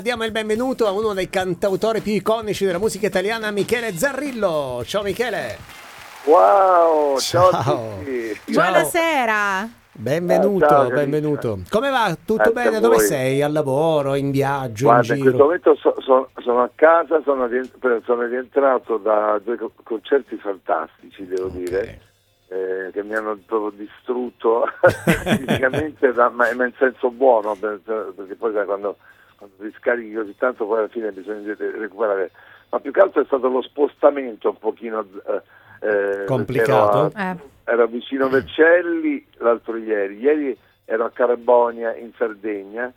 Diamo il benvenuto a uno dei cantautori più iconici della musica italiana, Michele Zarrillo. Ciao Michele. Wow, ciao a Ciao. tutti. Buonasera. Benvenuto, Ciao, benvenuto. Come va? Tutto Anche bene? a Dove voi. sei? Al lavoro, in viaggio, Guarda, in in questo giro? momento sono a casa, sono rientrato da due concerti fantastici, devo dire, che mi hanno proprio distrutto fisicamente, ma in senso buono, perché poi sai, quando ti scarichi così tanto, poi alla fine bisogna recuperare. Ma più che altro è stato lo spostamento un pochino Complicato? ero vicino Vercelli l'altro ieri ero a Carebonia in Sardegna,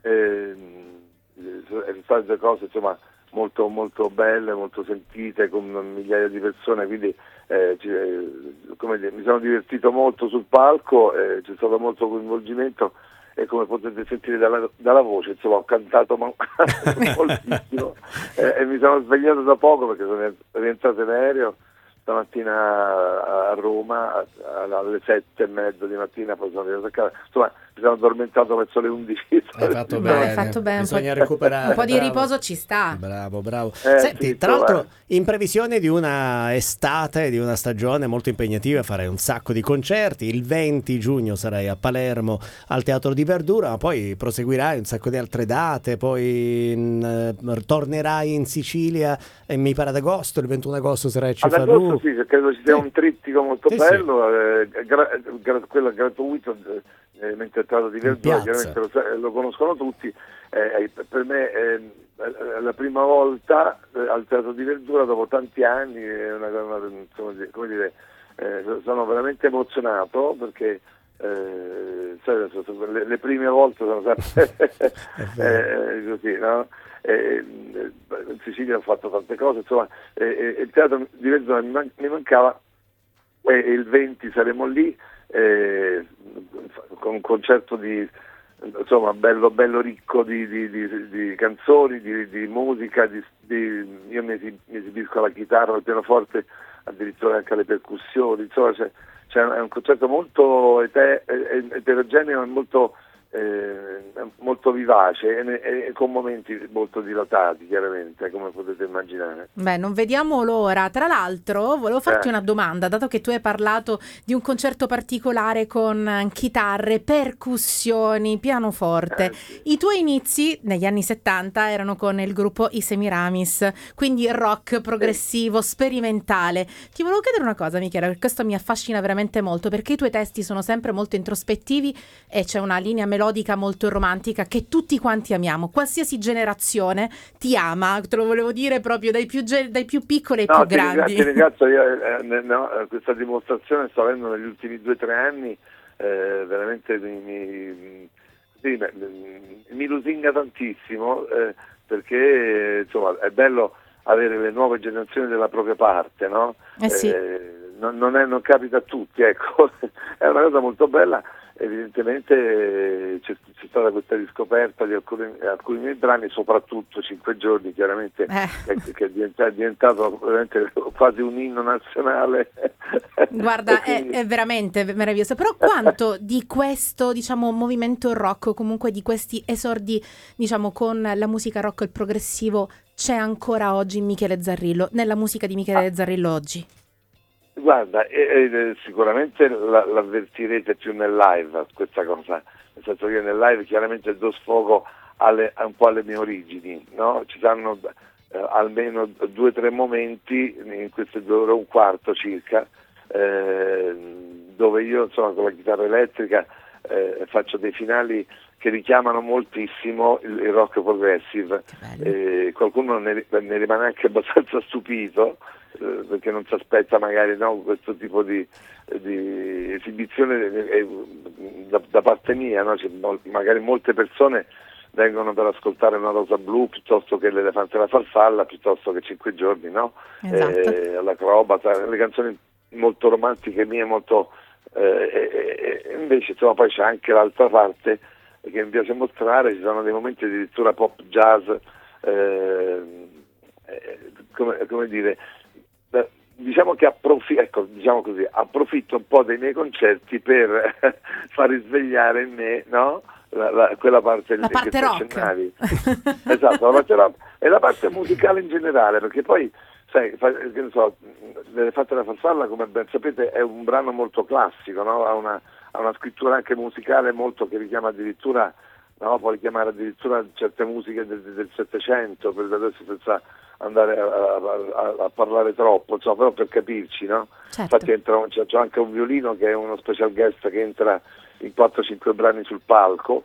sono state due cose insomma molto molto belle, molto sentite, con migliaia di persone, quindi come dire, mi sono divertito molto sul palco, c'è stato molto coinvolgimento e come potete sentire dalla voce, insomma, ho cantato moltissimo e mi sono svegliato da poco perché sono rientrato in aereo stamattina a Roma alle 7:30 di mattina, poi sono arrivato a casa, insomma mi sono addormentato verso le 11. Hai fatto Beh, bene. hai fatto bene. Bisogna recuperare. Un po' di bravo. riposo ci sta. Bravo. Senti, sì, tra insomma, l'altro, in previsione di una estate, di una stagione molto impegnativa, farei un sacco di concerti. Il 20 giugno sarai a Palermo al Teatro di Verdura, ma poi proseguirai un sacco di altre date, poi tornerai in Sicilia, mi pare ad agosto, il 21 agosto sarai a ad agosto Cefalù. sì, credo ci sia un trittico molto Sì, bello, quello gratuito, mentre Teatro di Verdura, piazza. chiaramente lo conoscono tutti, per me è la prima volta al Teatro di Verdura dopo tanti anni, è insomma, come dire, sono veramente emozionato perché sai, le prime volte sono sempre così, no? In Sicilia ho fatto tante cose, insomma, il Teatro di Verdura mi mancava, e il 20 saremo lì con un concerto insomma bello ricco di canzoni, di musica, io mi esibisco alla chitarra, al pianoforte, addirittura anche alle percussioni, insomma è un concerto molto eterogeneo e molto vivace e con momenti molto dilatati, chiaramente, come potete immaginare. Beh, non vediamo l'ora. Tra l'altro, volevo farti una domanda, dato che tu hai parlato di un concerto particolare con chitarre, percussioni, pianoforte. Sì. I tuoi inizi negli anni 70 erano con il gruppo I Semiramis, quindi rock progressivo, sperimentale. Ti volevo chiedere una cosa, Michele, perché questo mi affascina veramente molto, perché i tuoi testi sono sempre molto introspettivi e c'è una linea melodica molto romantica che tutti quanti amiamo, qualsiasi generazione ti ama, te lo volevo dire proprio dai più piccoli ai più grandi. Ti ringrazio, io questa dimostrazione sto avendo negli ultimi 2 o 3 anni, veramente mi lusinga tantissimo, perché insomma è bello avere le nuove generazioni della propria parte, no? Sì. Non capita a tutti, ecco, è una cosa molto bella. Evidentemente c'è stata questa riscoperta di alcuni miei brani, soprattutto 5 giorni, chiaramente, che è diventato veramente quasi un inno nazionale. Guarda, quindi, è veramente meraviglioso. Però quanto di questo, diciamo, movimento rock, o comunque di questi esordi, diciamo, con la musica rock e il progressivo, c'è ancora oggi in Michele Zarrillo, nella musica di Michele Zarrillo oggi? guarda, sicuramente l'avvertirete più nel live questa cosa, nel senso che nel live chiaramente do sfogo un po' alle mie origini, no? Ci saranno almeno 2 o 3 momenti in queste 2 ore e un quarto circa, dove io insomma con la chitarra elettrica faccio dei finali che richiamano moltissimo il rock progressive. Qualcuno ne rimane anche abbastanza stupito, perché non si aspetta magari, no, questo tipo di esibizione da parte mia, no? Magari molte persone vengono per ascoltare una Rosa Blu piuttosto che l'Elefante e la Farfalla, piuttosto che 5 giorni, no? Esatto. L'Acrobata, le canzoni molto romantiche mie, molto invece insomma poi c'è anche l'altra parte che mi piace mostrare, ci sono dei momenti addirittura pop jazz, come dire, diciamo che approfitto un po' dei miei concerti per far risvegliare in me, no? quella parte la parte che rock. accennavi. Esatto, la parte rock e la parte musicale in generale, perché poi sai, che ne so, L'Elefante e la Farfalla, come ben sapete, è un brano molto classico, no? Ha una scrittura anche musicale molto che richiama addirittura, no? Può richiamare addirittura certe musiche del Settecento, per adesso senza andare a parlare troppo, insomma, però per capirci, no? Certo. Infatti c'è anche un violino che è uno special guest che entra in 4-5 brani sul palco,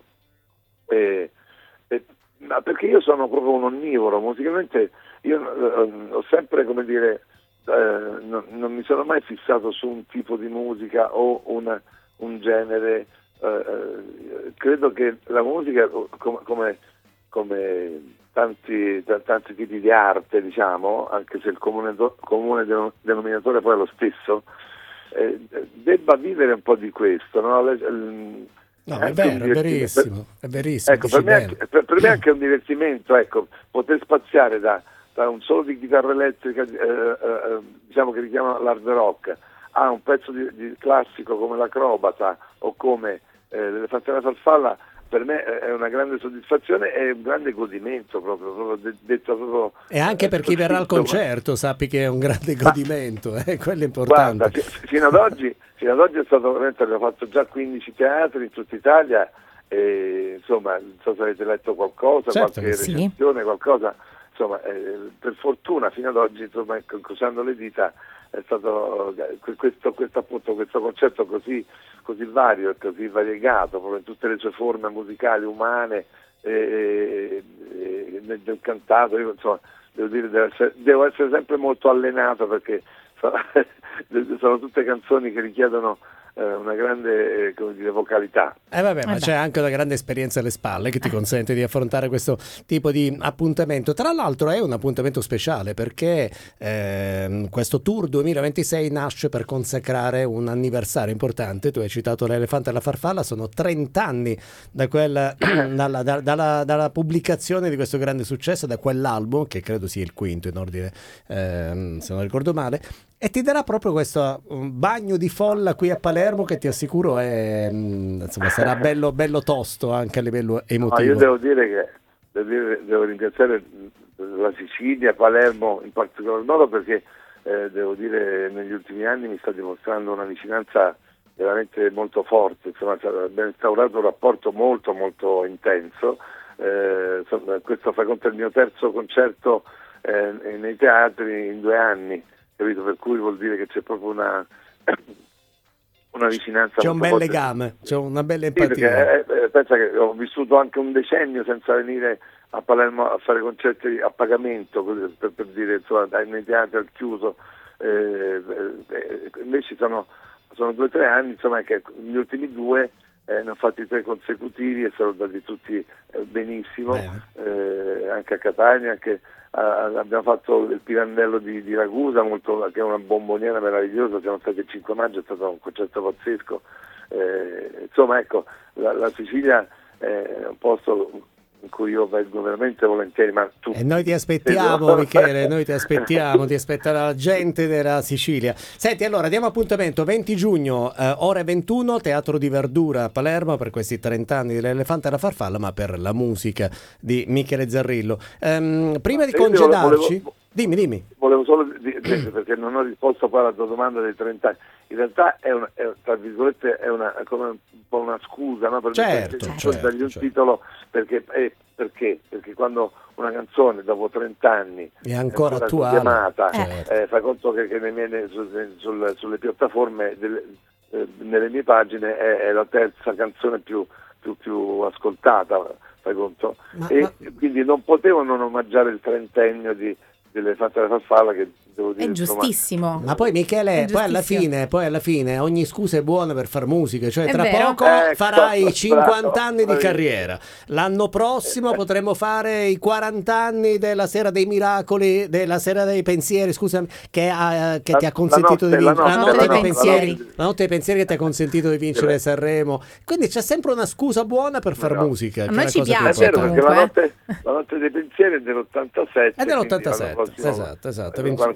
ma perché io sono proprio un onnivoro musicalmente. Io ho sempre, come dire, non mi sono mai fissato su un tipo di musica o un genere. Credo che la musica, come tanti tipi di arte, diciamo, anche se il comune denominatore poi è lo stesso, debba vivere un po' di questo, no? No, è vero, è verissimo, è verissimo. Ecco, per me è anche un divertimento, ecco, poter spaziare da un solo di chitarra elettrica, diciamo che richiama l'hard rock, a un pezzo di classico come l'Acrobata o come L'Elefante e la Farfalla. Per me è una grande soddisfazione e un grande godimento proprio detto proprio. E anche per chi verrà al concerto, sappi che è un grande godimento, quello è importante. Guarda, fino ad oggi è stato veramente, abbiamo fatto già 15 teatri in tutta Italia, e insomma, non so se avete letto qualcosa, certo, qualche recensione, qualcosa, insomma, per fortuna fino ad oggi, insomma, incrociando le dita, è stato questo concerto così vario e così variegato, proprio in tutte le sue forme musicali, umane, del cantato. Io, insomma, devo essere sempre molto allenato, perché sono tutte canzoni che richiedono una grande come dire, vocalità. Ma c'è anche una grande esperienza alle spalle che ti consente di affrontare questo tipo di appuntamento. Tra l'altro è un appuntamento speciale, perché questo Tour 2026 nasce per consacrare un anniversario importante. Tu hai citato L'Elefante e la Farfalla, sono 30 anni dalla pubblicazione di questo grande successo, da quell'album, che credo sia il quinto in ordine, se non ricordo male, e ti darà proprio questo bagno di folla qui a Palermo, che ti assicuro insomma, sarà bello tosto anche a livello emotivo. Io devo ringraziare la Sicilia, Palermo in particolar modo, perché devo dire negli ultimi anni mi sta dimostrando una vicinanza veramente molto forte. Insomma, abbiamo instaurato un rapporto molto molto intenso. Questo fa conto del mio terzo concerto nei teatri in 2 anni, capito? Per cui vuol dire che c'è proprio una vicinanza. C'è un bel legame, c'è una bella empatia. Sì, perché pensa che ho vissuto anche un decennio senza venire a Palermo a fare concerti a pagamento, per dire, insomma, nei teatri al chiuso. Invece sono 2-3 anni, insomma, che gli ultimi 2 ne ho fatti 3 consecutivi e sono andati tutti benissimo, anche a Catania, anche abbiamo fatto il Pirandello di Ragusa, che è una bomboniera meravigliosa. Siamo stati il 5 maggio, è stato un concerto pazzesco. Insomma, ecco, la Sicilia è un posto in cui io vengo veramente volentieri, ma tu... E noi ti aspettiamo, Michele, ti aspetta la gente della Sicilia. Senti, allora, diamo appuntamento 20 giugno, ore 21, Teatro di Verdura a Palermo, per questi 30 anni dell'Elefante e la Farfalla, ma per la musica di Michele Zarrillo. Prima di congedarci... Dimmi. Volevo solo dire, perché non ho risposto poi alla tua domanda dei 30 anni. In realtà tra virgolette è come un po' una scusa, no? Certo. Un titolo, perché quando una canzone dopo 30 anni è ancora attuale, chiamata, fa conto che ne viene sulle piattaforme nelle mie pagine è la terza canzone più ascoltata, fai conto. Quindi non potevo non omaggiare il 30ennio dell'Elefante e la Farfalla, che devo dire, è giustissimo. Insomma, ma poi Michele, poi alla fine ogni scusa è buona per far musica, cioè tra poco farai 50 anni di carriera, l'anno prossimo potremo fare i 40 anni della Sera dei Miracoli, della Sera dei Pensieri, scusami, che ti ha consentito di vincere la Notte dei Pensieri, la Notte dei Pensieri, che ti ha consentito di vincere Sanremo, quindi c'è sempre una scusa buona per far musica. A noi ci piace, è vero, perché la notte dei Pensieri è dell'87. È dell'87, esatto.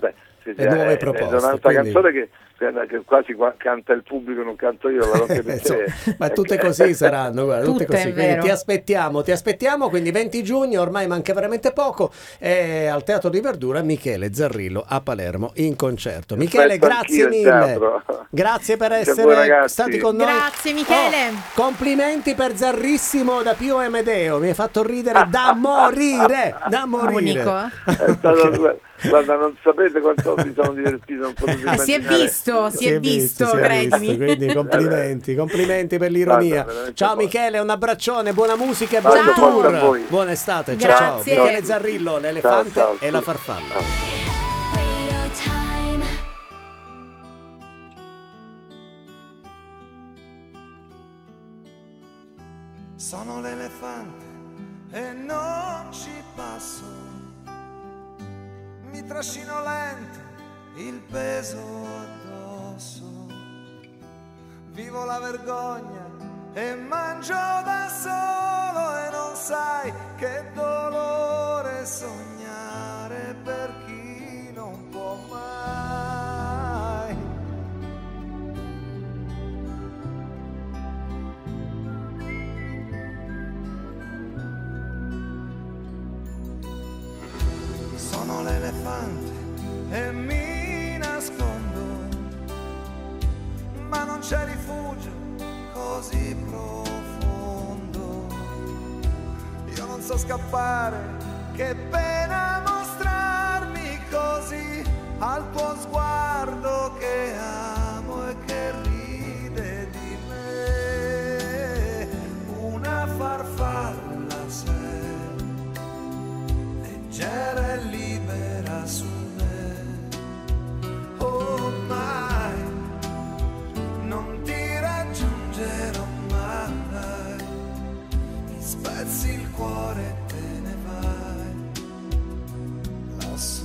le nuove proposte. È un'altra canzone che quasi canta il pubblico, non canto io, ma tutte così saranno, guarda, tutte così. Quindi ti aspettiamo, quindi 20 giugno, ormai manca veramente poco, al Teatro di Verdura Michele Zarrillo a Palermo in concerto. Michele, grazie mille, grazie per essere stati con noi. Grazie Michele. Complimenti per Zarrissimo da Pio e Medeo, mi hai fatto ridere da morire. Unico, È stato guarda, non sapete quanto mi sono divertito, non potete immaginare. Si è visto, credimi. Quindi complimenti per l'ironia. Ciao Michele, un abbraccione, buona musica e buon Ciao. tour. Buona estate, ciao. Grazie. Michele Zarrillo, l'elefante Ciao. e la farfalla. Sono l'elefante e non ci passo. Mi trascino lento il peso addosso. Vivo la vergogna e mangio da solo e non sai che dolore sognare per chi non può mai. Sono l'elefante e mi nascondo, ma non c'è rifugio così profondo. Io non so scappare, che pena mostrarmi così al tuo sguardo che amo e che ride di me. Una farfalla sei, leggera e libera su me. Ormai non ti raggiungerò mai, mi spezzi il cuore e te ne vai lassù.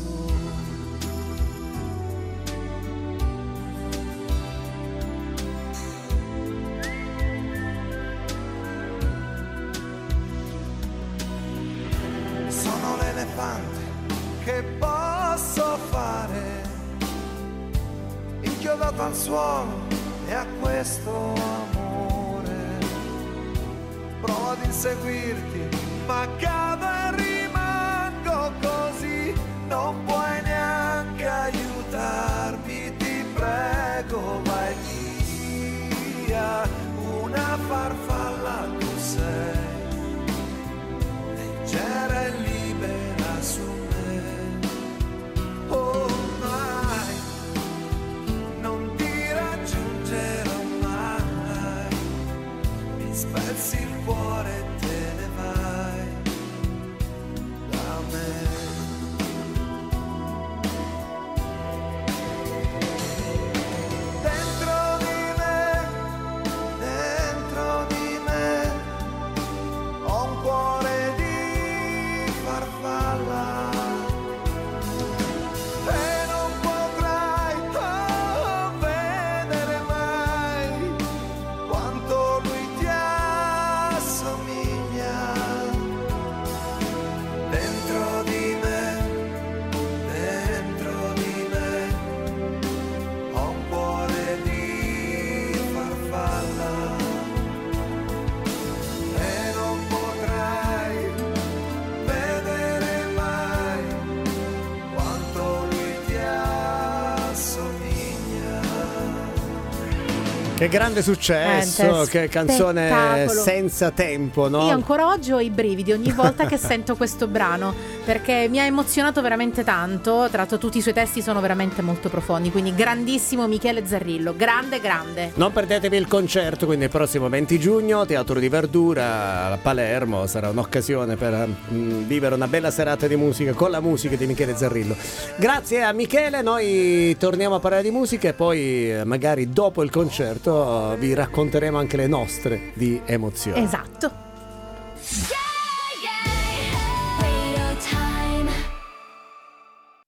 Sono l'elefante che posso fare, inchiodato al suolo e a questo amore. Provo ad inseguirti, ma cado e rimango così. Non puoi neanche aiutarmi, ti prego, vai via. Una farfalla tu sei, leggera e libera su me. Ormai non ti raggiungerò mai, mi spezzi il cuore e te ne vai da me. Dentro di me ho un cuore di farfalla e non potrai vedere mai quanto lui ti assomiglia. Dentro di me ho un cuore di farfalla e non potrai vedere mai quanto lui ti assomiglia. Che grande successo, che canzone spettacolo. senza tempo, no? Io ancora oggi ho i brividi ogni volta che sento questo brano, perché mi ha emozionato veramente tanto. Tra l'altro tutti i suoi testi sono veramente molto profondi, quindi grandissimo Michele Zarrillo, grande. Non perdetevi il concerto, quindi il prossimo 20 giugno, Teatro di Verdura a Palermo. Sarà un'occasione per vivere una bella serata di musica con la musica di Michele Zarrillo. Grazie a Michele, noi torniamo a parlare di musica e poi magari dopo il concerto vi racconteremo anche le nostre di emozioni. Esatto.